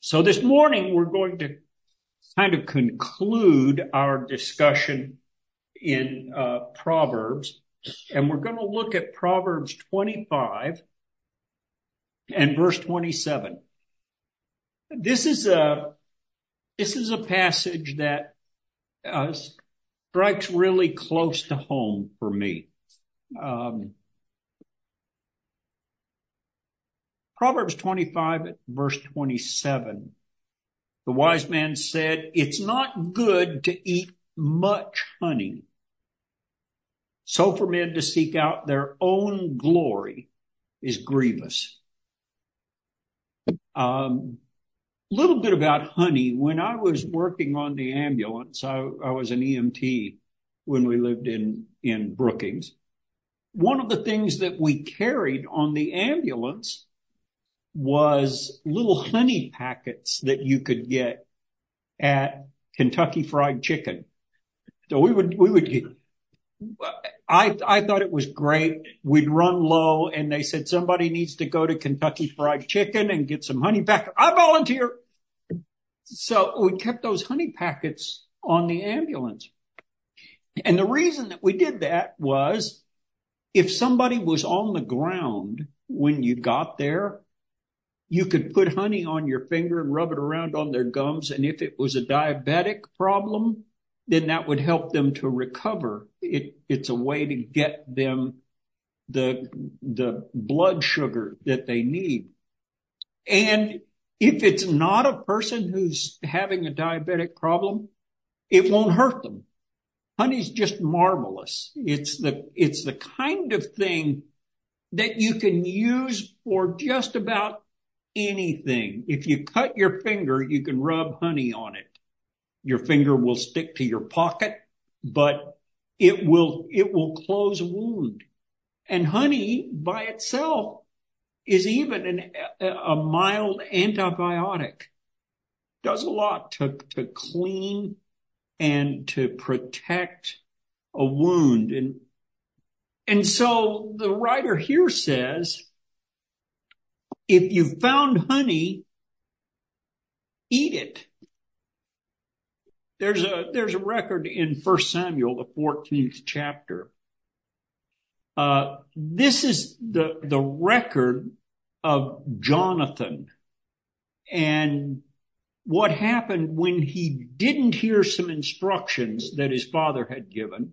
So this morning we're going to kind of conclude our discussion in Proverbs, and we're going to look at Proverbs 25 and verse 27. This is a passage that strikes really close to home for me. Proverbs 25, verse 27. The wise man said, "It's not good to eat much honey. So for men to seek out their own glory is grievous." Little bit about honey. When I was working on the ambulance, I was an EMT when we lived in Brookings. One of the things that we carried on the ambulance was little honey packets that you could get at Kentucky Fried Chicken. So I thought it was great. We'd run low and they said, somebody needs to go to Kentucky Fried Chicken and get some honey packets. I volunteer. So we kept those honey packets on the ambulance. And the reason that we did that was if somebody was on the ground when you got there, you could put honey on your finger and rub it around on their gums. And if it was a diabetic problem, then that would help them to recover. It's a way to get them the blood sugar that they need. And if it's not a person who's having a diabetic problem, it won't hurt them. Honey's just marvelous. It's the kind of thing that you can use for just about anything. If you cut your finger, you can rub honey on it. Your finger will stick to your pocket, but it will close a wound. And honey by itself is even a mild antibiotic. Does a lot to clean and to protect a wound. And so the writer here says, if you found honey, eat it. There's a record in 1 Samuel, the 14th chapter. This is the record of Jonathan and what happened when he didn't hear some instructions that his father had given.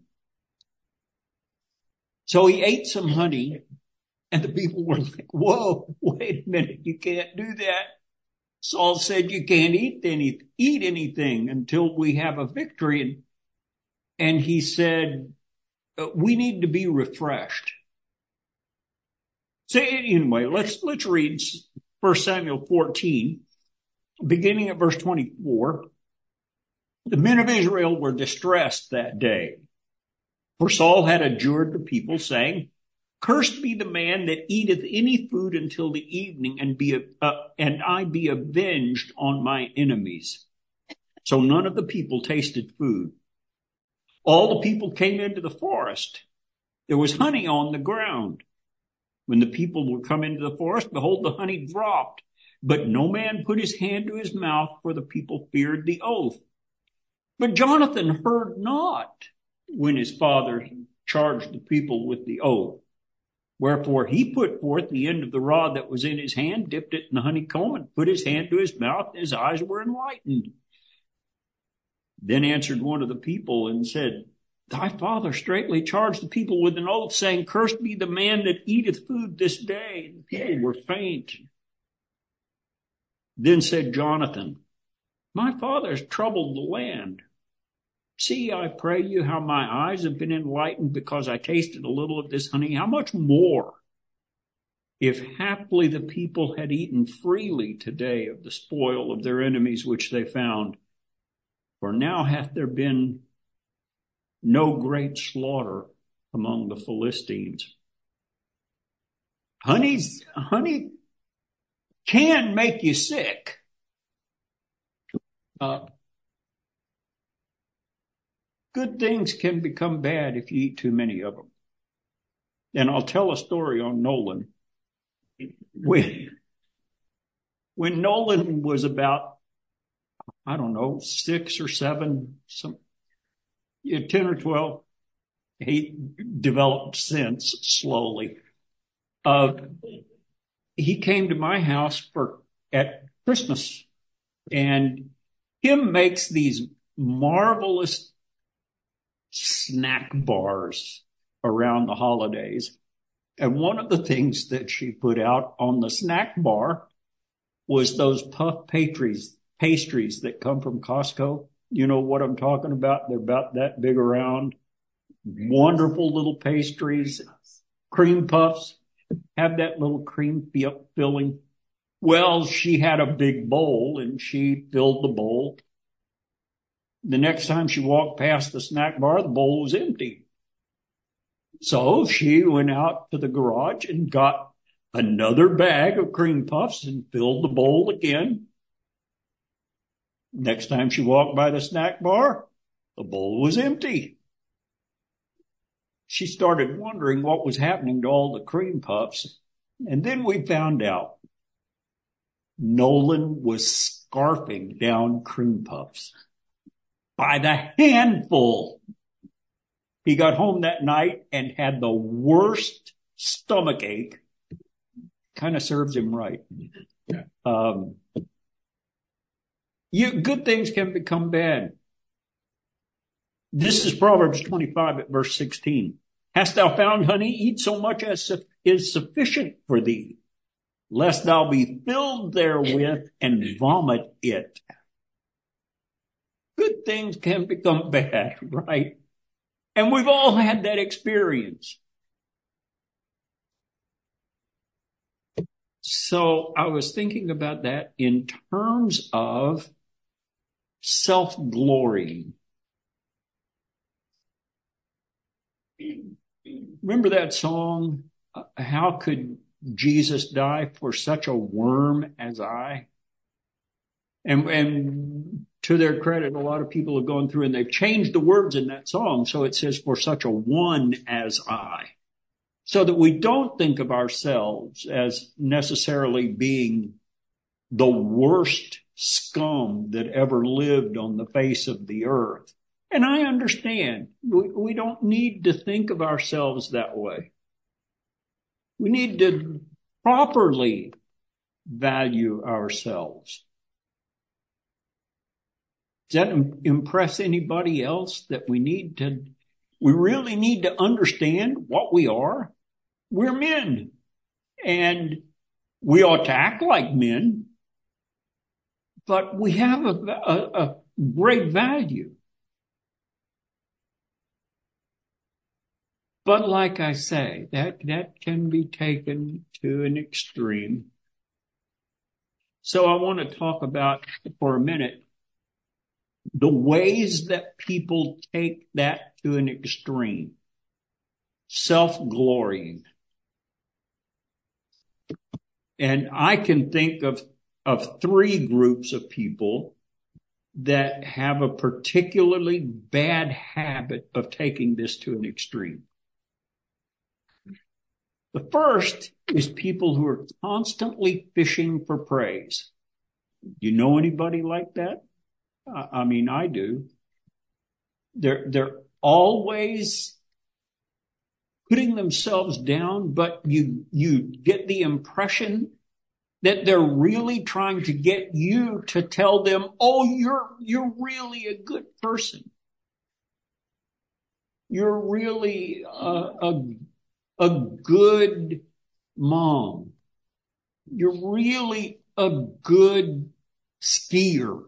So he ate some honey, and the people were like, whoa, wait a minute, you can't do that. Saul said, you can't eat anything until we have a victory. And he said, we need to be refreshed. So anyway, let's read 1 Samuel 14, beginning at verse 24. The men of Israel were distressed that day, for Saul had adjured the people, saying, "Cursed be the man that eateth any food until the evening, and I be avenged on my enemies." So none of the people tasted food. All the people came into the forest. There was honey on the ground. When the people were come into the forest, behold, the honey dropped. But no man put his hand to his mouth, for the people feared the oath. But Jonathan heard not when his father charged the people with the oath. Wherefore he put forth the end of the rod that was in his hand, dipped it in the honeycomb, and put his hand to his mouth, and his eyes were enlightened. Then answered one of the people and said, "Thy father straitly charged the people with an oath, saying, Cursed be the man that eateth food this day. And the people were faint. Then said Jonathan, My father has troubled the land. See, I pray you, how my eyes have been enlightened because I tasted a little of this honey. How much more, if haply the people had eaten freely today of the spoil of their enemies which they found? For now hath there been no great slaughter among the Philistines." Honey can make you sick. Good things can become bad if you eat too many of them. And I'll tell a story on Nolan. When Nolan was about, I don't know, 6 or 7, 10 or 12, he developed sense slowly. He came to my house at Christmas, and him makes these marvelous snack bars around the holidays. And one of the things that she put out on the snack bar was those puff pastries that come from Costco. You know what I'm talking about? They're about that big around. Wonderful little pastries, cream puffs, have that little cream filling. Well, she had a big bowl and she filled the bowl. The next time she walked past the snack bar, the bowl was empty. So she went out to the garage and got another bag of cream puffs and filled the bowl again. Next time she walked by the snack bar, the bowl was empty. She started wondering what was happening to all the cream puffs. And then we found out Nolan was scarfing down cream puffs by the handful. He got home that night and had the worst stomach ache. Kind of serves him right. Good things can become bad. This is Proverbs 25 at verse 16. Hast thou found honey? Eat so much as is sufficient for thee, lest thou be filled therewith and vomit it. Good things can become bad, right? And we've all had that experience. So I was thinking about that in terms of self-glory. Remember that song, How Could Jesus Die for Such a Worm as I? And to their credit, a lot of people have gone through and they've changed the words in that song. So it says, for such a one as I. So that we don't think of ourselves as necessarily being the worst scum that ever lived on the face of the earth. And I understand we don't need to think of ourselves that way. We need to properly value ourselves. Does that impress anybody else that we really need to understand what we are? We're men, and we ought to act like men, but we have a great value. But like I say, that can be taken to an extreme. So I want to talk about, for a minute, the ways that people take that to an extreme. Self-glorying. And I can think of 3 groups of people that have a particularly bad habit of taking this to an extreme. The first is people who are constantly fishing for praise. You know anybody like that? I mean, I do. They're always putting themselves down, but you get the impression that they're really trying to get you to tell them, oh, you're really a good person. You're really a good mom. You're really a good skier.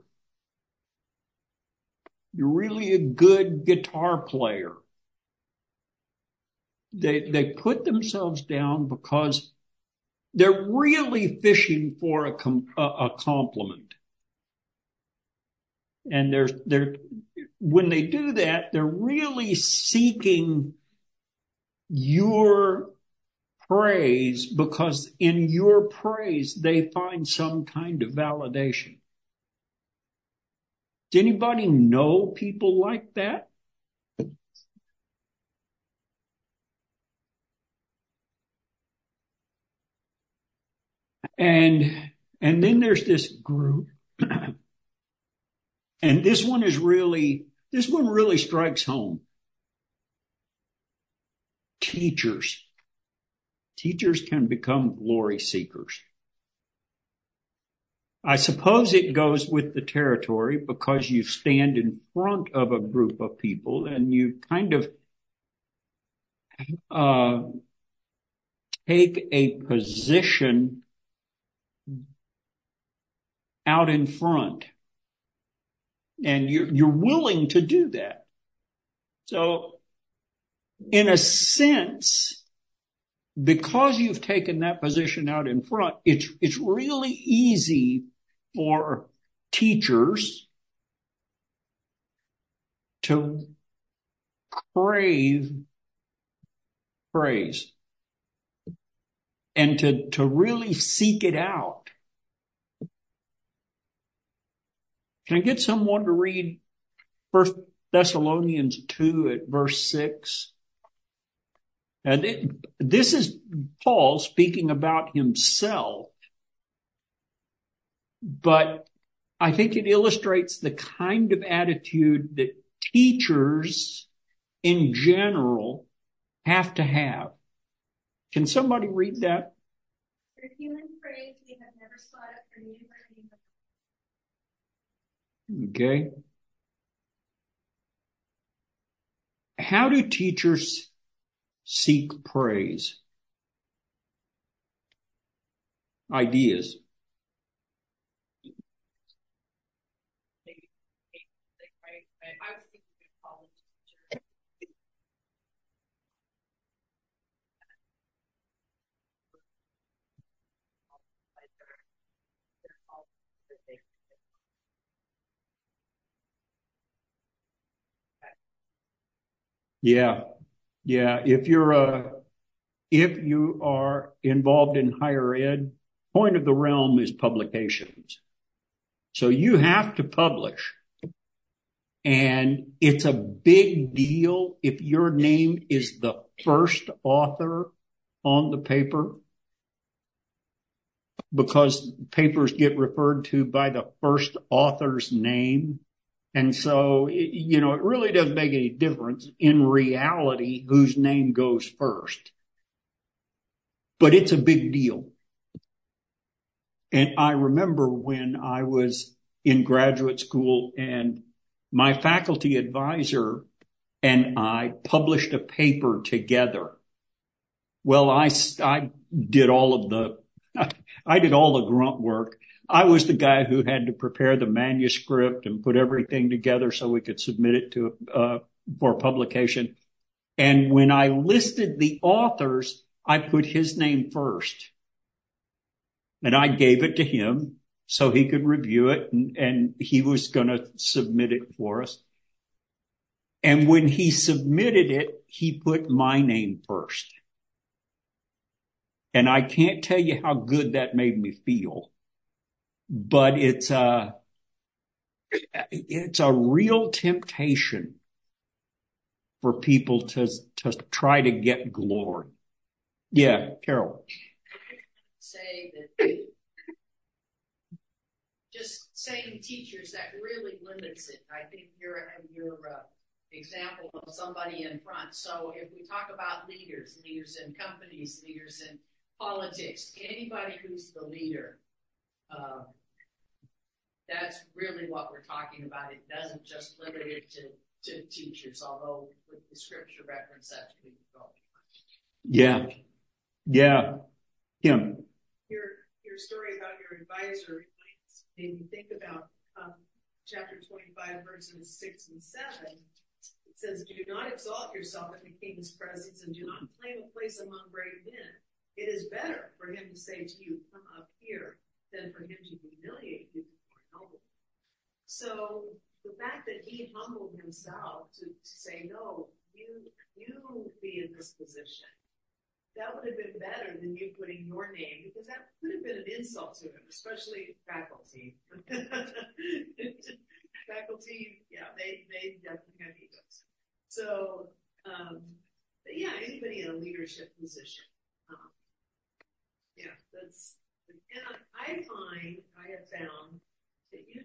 You're really a good guitar player. They put themselves down because they're really fishing for a compliment. And when they do that, they're really seeking your praise because in your praise, they find some kind of validation. Does anybody know people like that? And And then there's this group, and this one really strikes home. Teachers. Teachers can become glory seekers. I suppose it goes with the territory because you stand in front of a group of people and you kind of take a position out in front, and you're willing to do that. So, in a sense, because you've taken that position out in front, it's really easy for teachers to crave praise and to really seek it out. Can I get someone to read 1 Thessalonians 2 at verse 6? And this is Paul speaking about himself, but I think it illustrates the kind of attitude that teachers in general have to have. Can somebody read that? For human praise, we have never sought it from you or anyone. Okay. How do teachers seek praise? Ideas. I was thinking of college teachers. Yeah. Yeah. If you are involved in higher ed, point of the realm is publications. So you have to publish. And it's a big deal if your name is the first author on the paper, because papers get referred to by the first author's name. And so, it really doesn't make any difference in reality whose name goes first. But it's a big deal. And I remember when I was in graduate school and my faculty advisor and I published a paper together. Well, I did all the grunt work. I was the guy who had to prepare the manuscript and put everything together so we could submit it for publication. And when I listed the authors, I put his name first. And I gave it to him so he could review it, and he was going to submit it for us. And when he submitted it, he put my name first. And I can't tell you how good that made me feel, but it's a real temptation for people to try to get glory. Yeah, Carol. Say that just saying teachers, that really limits it. I think your example of somebody in front. So if we talk about leaders in companies, leaders in politics, anybody who's the leader, that's really what we're talking about. It doesn't just limit it to teachers, although with the scripture reference, that's where we go. Yeah. Yeah. Kim. Your story about your advisor made me think about chapter 25, verses 6 and 7. It says, "Do not exalt yourself in the king's presence, and do not claim a place among great men. It is better for him to say to you, 'Come up here,' than for him to humiliate you before noble." So the fact that he humbled himself to say, "No, you be in this position," that would have been better than you putting your name, because that could have been an insult to him, especially faculty. Faculty, yeah, they definitely have egos. So, but yeah, anybody in a leadership position, yeah, and I find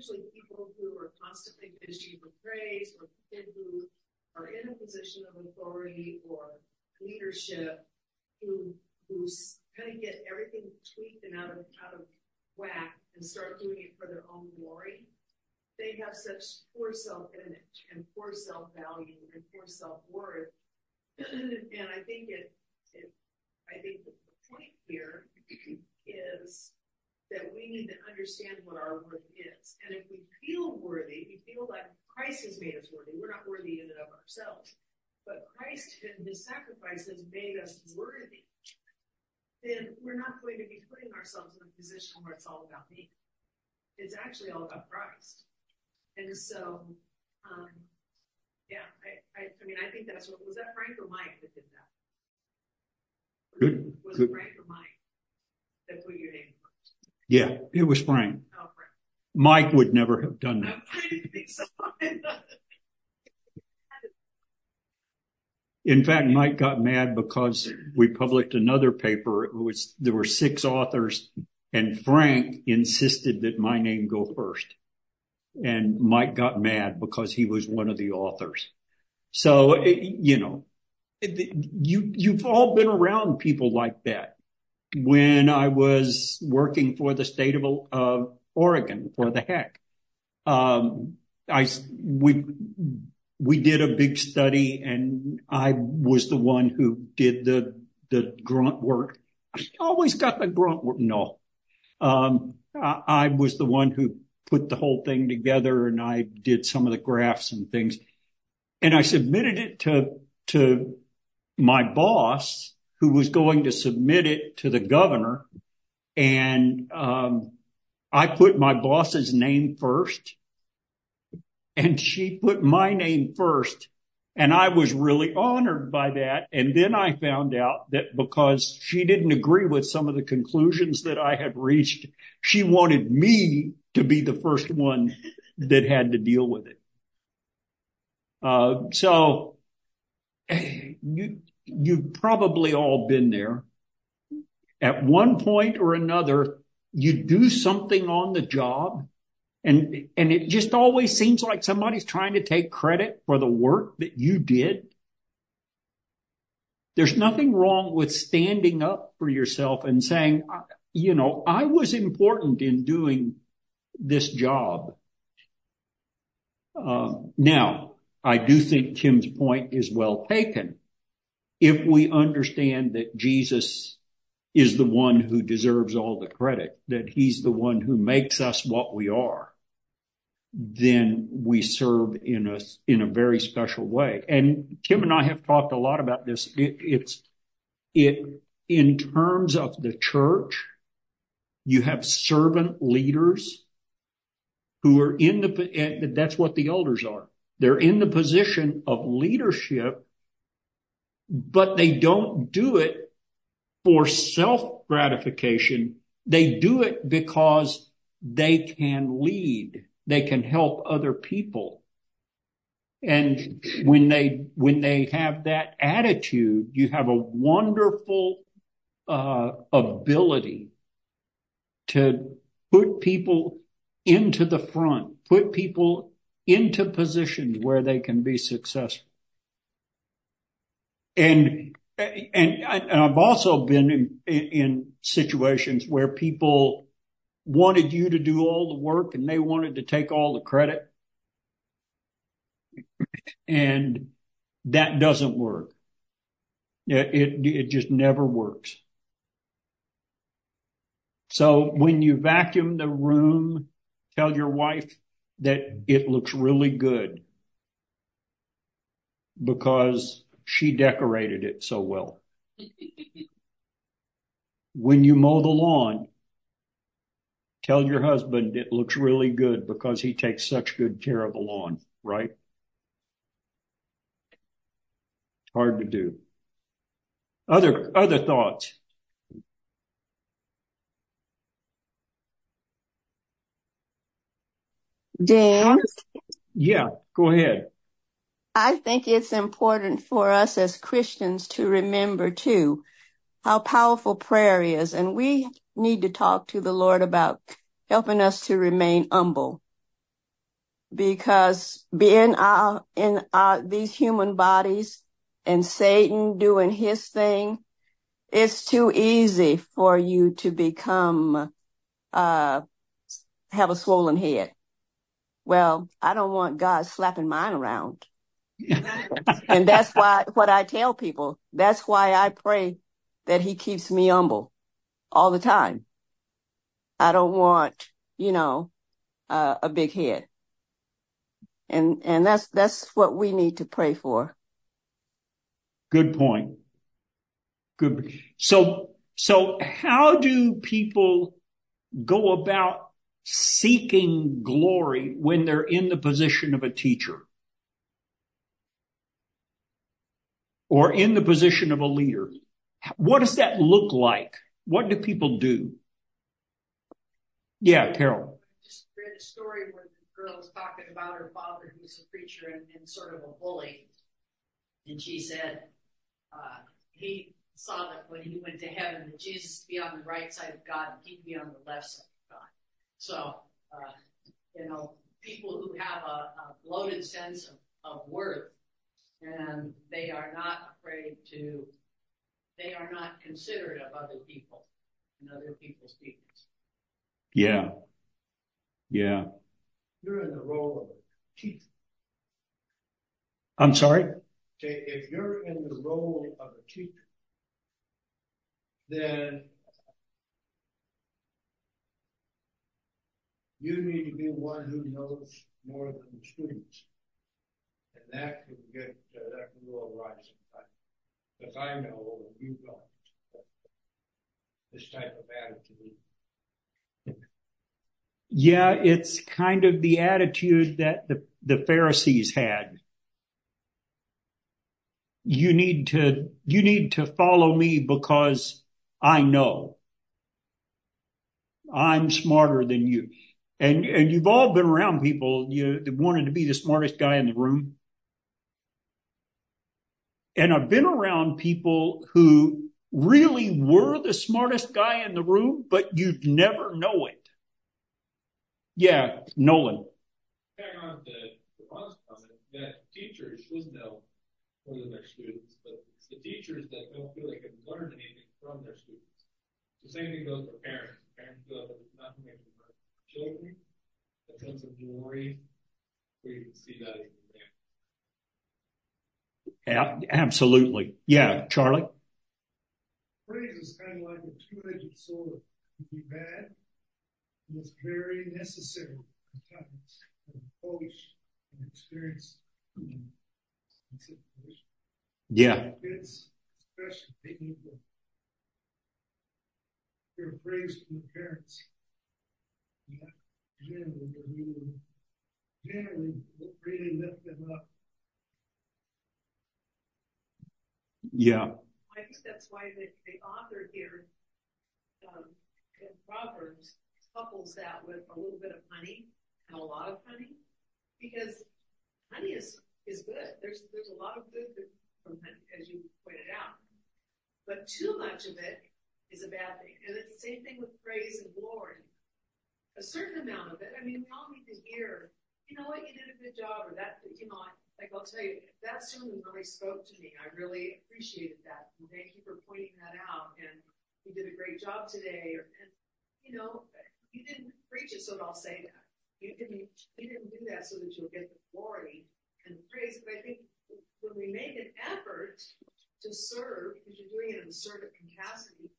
especially people who are constantly fishing for praise, or people who are in a position of authority or leadership, who kind of get everything tweaked and out of whack and start doing it for their own glory. They have such poor self-image and poor self-value and poor self-worth. And I think the point here is that we need to understand what our worth is. And if we feel worthy, we feel like Christ has made us worthy. We're not worthy in and of ourselves. But Christ and his sacrifice has made us worthy. Then we're not going to be putting ourselves in a position where it's all about me. It's actually all about Christ. And so, I think that's was that Frank or Mike that did that? Good. Was it Frank or Mike that put your name first? Yeah, it was Frank. Oh, Frank. Mike would never have done that. I didn't think so. In fact, Mike got mad because we published another paper. There were 6 authors, and Frank insisted that my name go first. And Mike got mad because he was one of the authors. So, you've all been around people like that. When I was working for the state of Oregon for the HEC, we did a big study, and I was the one who did the grunt work. I always got the grunt work. No, I was the one who put the whole thing together, and I did some of the graphs and things. And I submitted it to my boss, who was going to submit it to the governor. And I put my boss's name first, and she put my name first. And I was really honored by that. And then I found out that because she didn't agree with some of the conclusions that I had reached, she wanted me to be the first one that had to deal with it. So you've probably all been there. At one point or another, you do something on the job, and it just always seems like somebody's trying to take credit for the work that you did. There's nothing wrong with standing up for yourself and saying, I was important in doing this job. Now, I do think Tim's point is well taken. If we understand that Jesus is the one who deserves all the credit, that he's the one who makes us what we are, then we serve in a very special way. And Tim and I have talked a lot about this. In terms of the church, you have servant leaders who are and that's what the elders are. They're in the position of leadership, but they don't do it for self-gratification. They do it because they can lead. They can help other people. And when they have that attitude, you have a wonderful ability to put people into the front, put people into positions where they can be successful. And I've also been in situations where people wanted you to do all the work and they wanted to take all the credit. And that doesn't work. It just never works. So when you vacuum the room, tell your wife that it looks really good because she decorated it so well. When you mow the lawn, tell your husband it looks really good because he takes such good care of the lawn, right? Hard to do. Other thoughts? James, Yeah, go ahead. I think it's important for us as Christians to remember too how powerful prayer is, and we need to talk to the Lord about helping us to remain humble because being in these human bodies and Satan doing his thing, it's too easy for you to become, have a swollen head. Well, I don't want God slapping mine around. And that's why, what I tell people, that's why I pray that he keeps me humble all the time. I don't want, a big head. And that's what we need to pray for. Good point. Good. So how do people go about seeking glory when they're in the position of a teacher or in the position of a leader? What does that look like? What do people do? Yeah, Carol. I just read a story where the girl was talking about her father, who's a preacher and sort of a bully. And she said he saw that when he went to heaven, that Jesus would be on the right side of God and he'd be on the left side of God. So, people who have a bloated sense of worth, and they are not considerate of other people and other people's feelings. Yeah. Yeah. You're in the role of a teacher. I'm sorry? Okay, if you're in the role of a teacher, then you need to be one who knows more than the students. And that can go awry sometimes. Because I know and you don't. This type of attitude. Yeah, it's kind of the attitude that the Pharisees had. You need to follow me because I know. I'm smarter than you. And you've all been around people that wanted to be the smartest guy in the room. And I've been around people who really were the smartest guy in the room, but you'd never know it. Yeah, Nolan. Carrying on to Ron's comment, that teachers should know more than their students, but it's the teachers that don't feel they can learn anything from their students. The same thing goes for parents. Parents feel that there's nothing they can learn from children. A sense of glory, where you can see that as an example. Yeah, absolutely. Yeah, Charlie. Praise is kind of like a two-edged sword. It can be bad, and it's very necessary at times. And coach and experience situation. Yeah. Kids, especially, they need to hear praise from the parents. Yeah, generally really lift them up. Yeah. I think that's why the author here in Proverbs couples that with a little bit of honey and a lot of honey, because honey is good. There's a lot of good from honey, as you pointed out, but too much of it is a bad thing. And it's the same thing with praise and glory. A certain amount of it. I mean, we all need to hear, you know what, you did a good job, or that, like I'll tell you, that sermon really spoke to me. I really appreciated that. And thank you for pointing that out. And you did a great job today. You didn't preach it so that I'll say that. You didn't do that so that you'll get the glory and the praise. But I think when we make an effort to serve, because you're doing it in a servant capacity,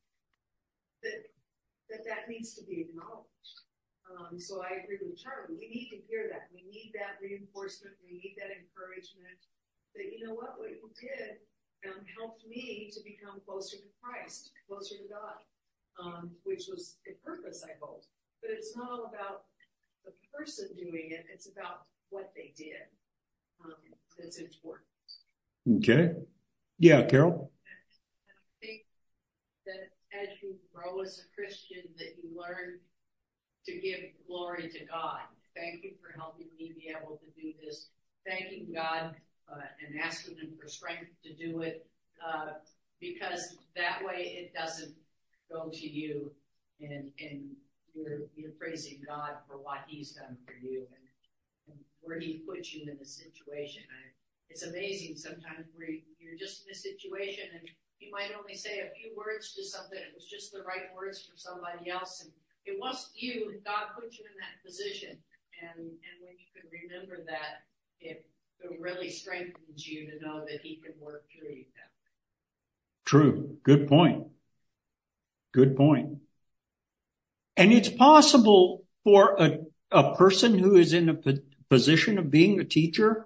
that needs to be acknowledged. So I agree with Charlie. We need to hear that. We need that reinforcement. We need that encouragement that, you know what you did helped me to become closer to Christ, closer to God, which was the purpose, I hope. But it's not all about the person doing it. It's about what they did. That's important. Okay. Yeah, Carol. And I think that as you grow as a Christian, that you learn to give glory to God. Thank you for helping me be able to do this. Thanking God and asking Him for strength to do it, because that way it doesn't go to you, and you're praising God for what He's done for you. And where he put you in a situation. It's amazing sometimes where you're just in a situation and you might only say a few words to something. It was just the right words for somebody else, and it wasn't you. God put you in that position, and when you can remember that, it really strengthens you to know that He can work through you. True. Good point. Good point. And it's possible for a person who is in a position of being a teacher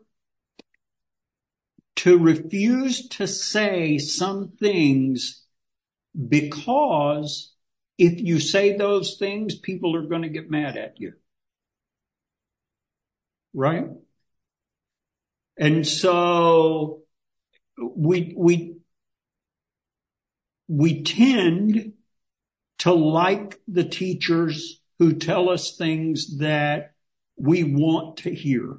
to refuse to say some things because if you say those things, people are going to get mad at you. Right? And so we tend to like the teachers who tell us things that we want to hear.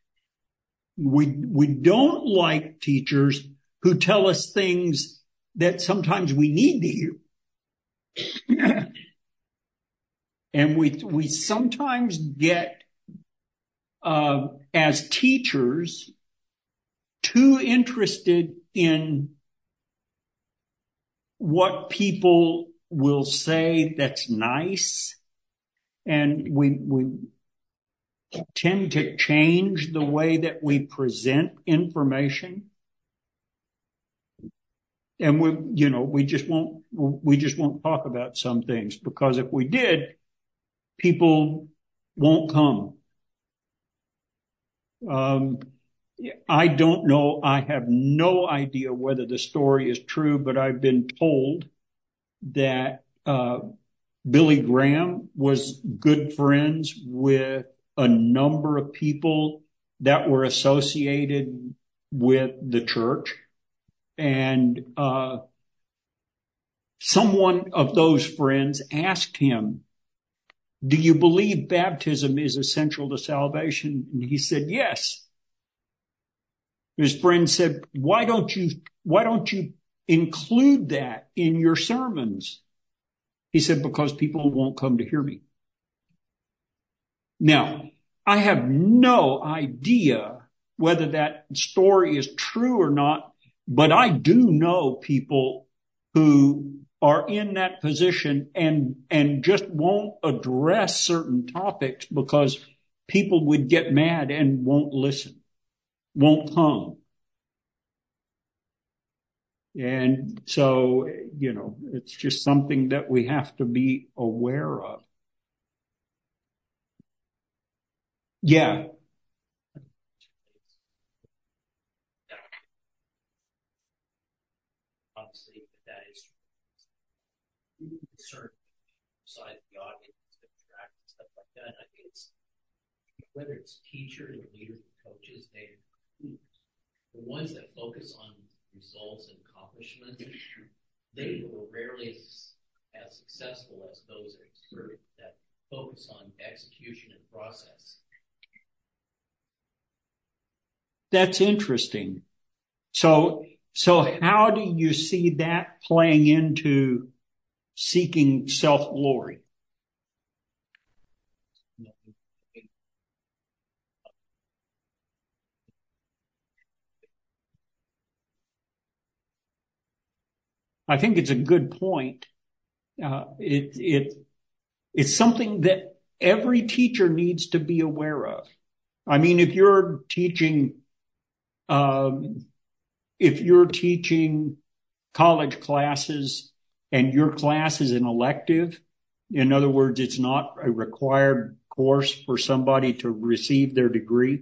We don't like teachers who tell us things that sometimes we need to hear. And we sometimes get, as teachers, too interested in what people will say that's nice, and we tend to change the way that we present information. And we just won't talk about some things, because if we did, people won't come. I don't know. I have no idea whether the story is true, but I've been told that Billy Graham was good friends with a number of people that were associated with the church. And someone of those friends asked him, "Do you believe baptism is essential to salvation?" And he said, "Yes." His friend said, why don't you include that in your sermons? He said, because people won't come to hear me. Now, I have no idea whether that story is true or not, but I do know people who are in that position and just won't address certain topics because people would get mad and won't listen, won't come. And so, it's just something that we have to be aware of. Yeah. Obviously, that is concerned beside the audience, interact and stuff like that. And I think it's whether it's teachers or leaders, coaches, the ones that focus on results and accomplishments, they were rarely as successful as those that focus on execution and process. That's interesting. So how do you see that playing into seeking self-glory? I think it's a good point. It's something that every teacher needs to be aware of. I mean, if you're teaching college classes and your class is an elective, in other words, it's not a required course for somebody to receive their degree,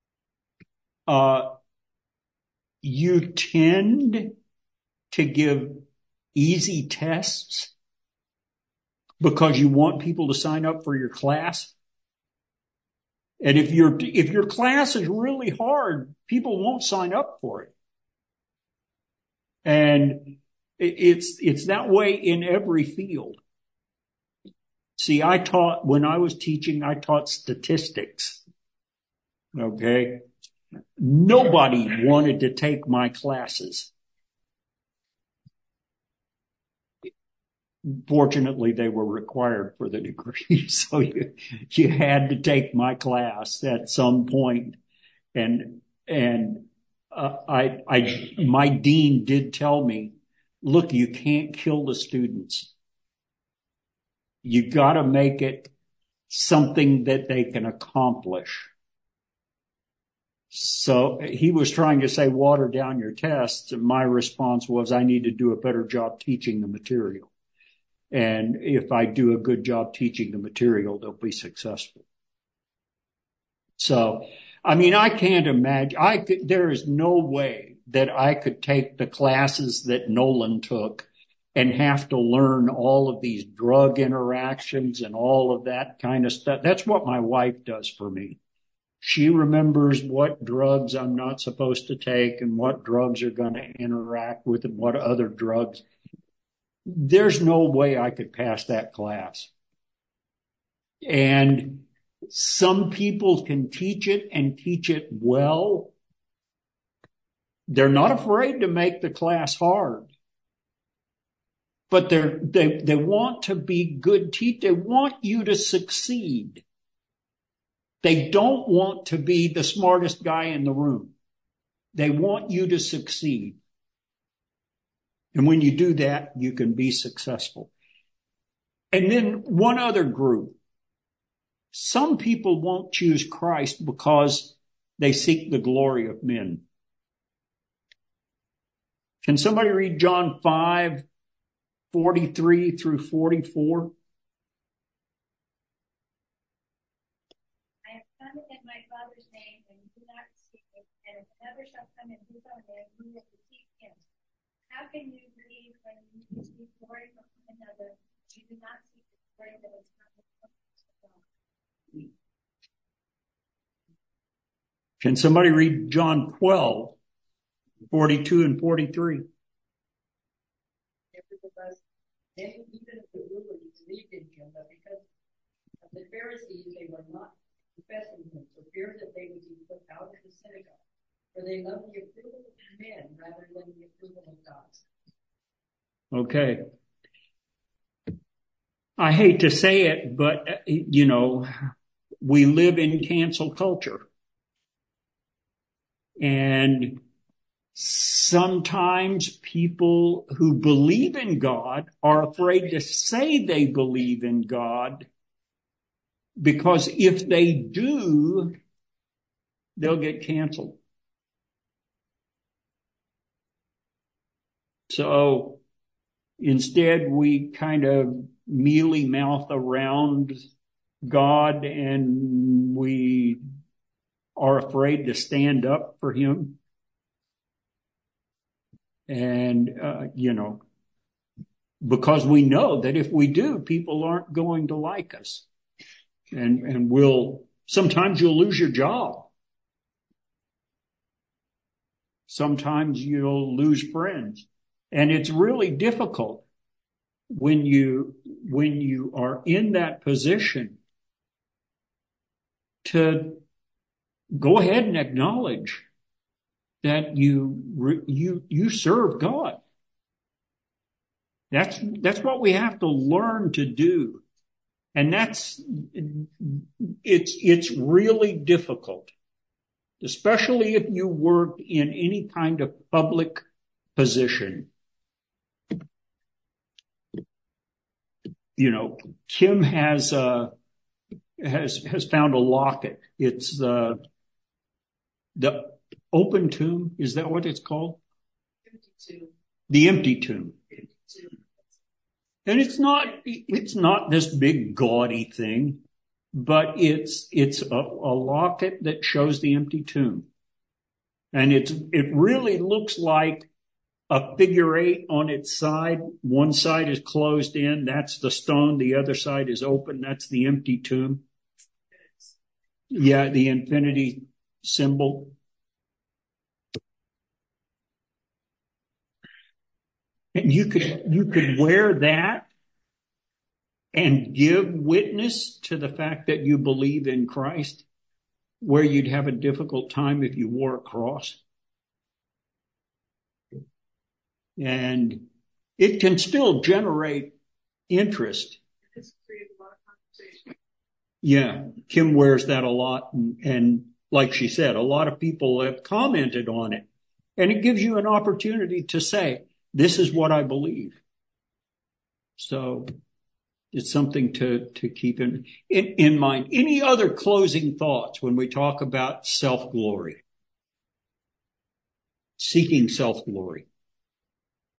you tend to give easy tests because you want people to sign up for your class. And if your class is really hard, people won't sign up for it. And it's that way in every field. See, when I was teaching, I taught statistics. Okay. Nobody wanted to take my classes. Fortunately, they were required for the degree, so you had to take my class at some point. And my dean did tell me, look, you can't kill the students. You got to make it something that they can accomplish. So he was trying to say, water down your tests. And my response was, I need to do a better job teaching the material. And if I do a good job teaching the material, they'll be successful. So, I mean, I can't imagine, there is no way that I could take the classes that Nolan took and have to learn all of these drug interactions and all of that kind of stuff. That's what my wife does for me. She remembers what drugs I'm not supposed to take and what drugs are going to interact with and what other drugs. There's no way I could pass that class. And some people can teach it and teach it well. They're not afraid to make the class hard. But they want to be good teachers. They want you to succeed. They don't want to be the smartest guy in the room. They want you to succeed. And when you do that, you can be successful. And then one other group. Some people won't choose Christ because they seek the glory of men. Can somebody read John 5:43 through 44? I have come in my Father's name, and you do not receive me, and if another shall come in his own name, you will receive him. How can you believe when you receive glory from another? You do not seek the glory that is coming from God. Can somebody read John 12:42 and 43? Nevertheless, then even the rulers believed in him, but because of the Pharisees, they were not confessing him, for fear that they would be put out of the synagogue. For they loved the approval of men rather than the approval of God. Okay. I hate to say it, but, we live in cancel culture. And sometimes people who believe in God are afraid to say they believe in God because if they do, they'll get canceled. So instead, we kind of mealy mouth around God and we are afraid to stand up for him. And, because we know that if we do, people aren't going to like us. And sometimes you'll lose your job. Sometimes you'll lose friends. And it's really difficult when you are in that position to go ahead and acknowledge that you serve God. That's what we have to learn to do. And it's really difficult, especially if you work in any kind of public position. Kim has found a locket. It's the open tomb. Is that what it's called? Empty tomb. The empty tomb. Empty tomb. And it's not this big gaudy thing, but it's a locket that shows the empty tomb. And it really looks like a figure eight on its side. One side is closed in. That's the stone. The other side is open. That's the empty tomb. Yeah, the infinity symbol. And you could wear that and give witness to the fact that you believe in Christ, where you'd have a difficult time if you wore a cross. And it can still generate interest. It's created a lot of conversation. Yeah, Kim wears that a lot. And like she said, a lot of people have commented on it. And it gives you an opportunity to say, this is what I believe. So it's something to keep in mind. Any other closing thoughts when we talk about self-glory? Seeking self-glory.